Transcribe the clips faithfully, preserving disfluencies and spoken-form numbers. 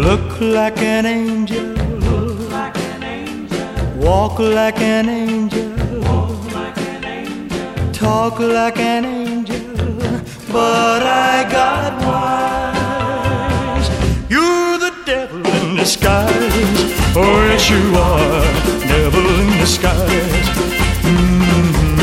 look like an angel, look like an angel, walk like an angel, walk like an angel, talk like an angel, but I got wise. You're the devil in disguise. Oh yes you are, devil in disguise. Mm-hmm.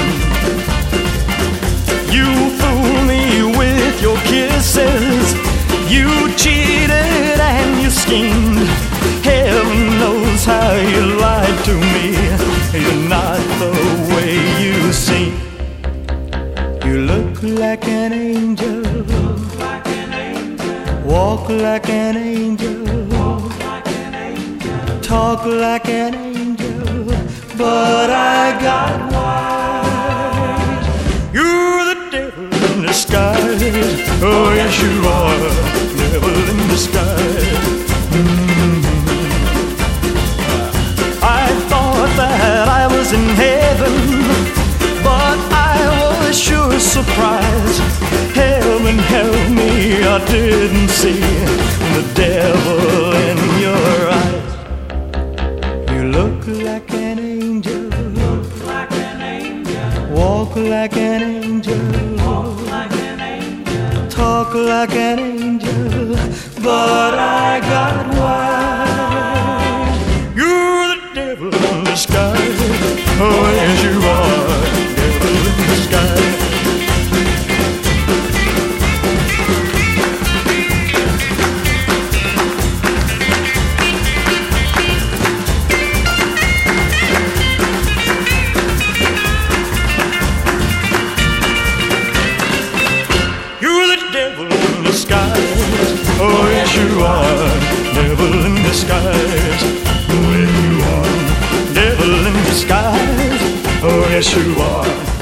You fool me with your kisses, you cheated and you schemed. Heaven knows how you lied to me. You're not the way you seem. You look like an angel, look like an angel, walk like an angel, walk like an angel, talk like an angel, but I got wise. You're the devil in disguise. Oh yes you are, devil in disguise. Mm-hmm. I thought that I was in heaven, but I was sure surprised. Heaven help me, I didn't see the devil in your eyes. You look like an angel, look like an angel, walk like an angel, walk like an angel, talk like an angel, but I got wise. You're the devil in disguise. Oh yes you are, devil in disguise. Devil in disguise. Oh yes you are, devil in disguise. Oh yes you are, devil in disguise. Oh yes you are.